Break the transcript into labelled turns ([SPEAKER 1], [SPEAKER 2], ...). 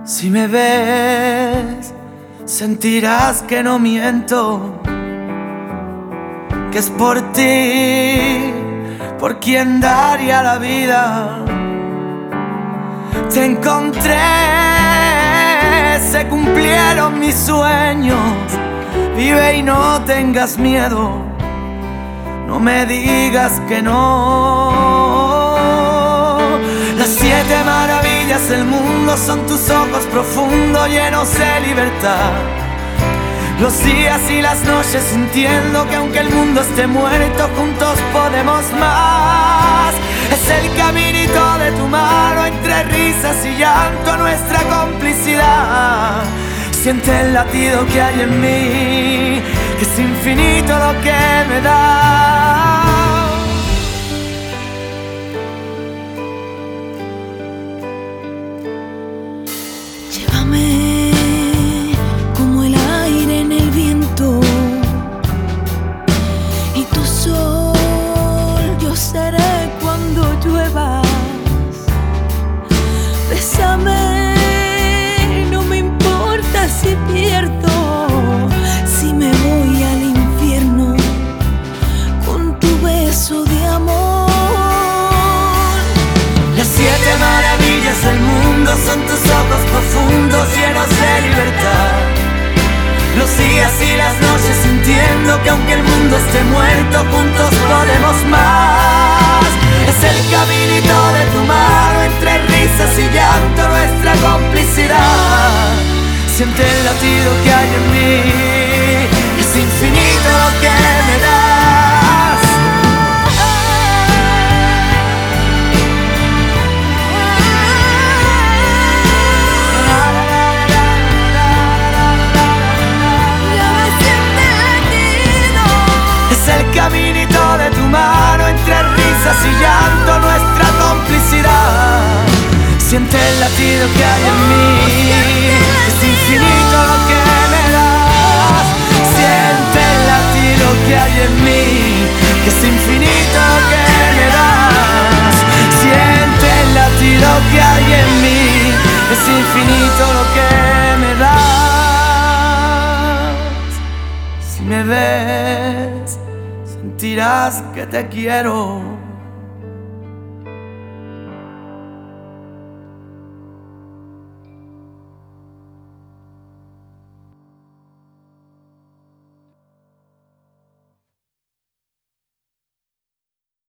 [SPEAKER 1] Si me ves, sentirás que no miento, que es por ti, por quien daría la vida. Te encontré, se cumplieron mis sueños. Vive y no tengas miedo, no me digas que no. Las 7 maravillas del mundo son tus ojos profundos llenos de libertad. Los días y las noches sintiendo que aunque el mundo esté muerto, juntos podemos más. Es el caminito de tu mano entre risas y llanto, nuestra complicidad. Siente el latido que hay en mí, que es infinito lo que me da.
[SPEAKER 2] Llévame como el aire en el viento, y tu sol yo seré cuando lluevas. Bésame, no me importa si pierdo, si me voy al infierno con tu beso de amor.
[SPEAKER 1] Las 7 maravillas del mundo son tus ojos profundos llenos de libertad. Los días y las noches sintiendo que aunque el mundo esté muerto, juntos podemos más. Es el caminito de tu mano entre risas y llanto, nuestra complicidad. Siente el latido que hay en mí, es infinito lo que me das. Es el caminito de tu mano entre risas y llanto, nuestra complicidad. Siente el latido que hay en mí, es infinito lo que me das. Siente el latido que hay en mí, que es infinito lo que me das. Siente el latido que hay en mí, es infinito lo que me das. Si me ves, sentirás que te quiero.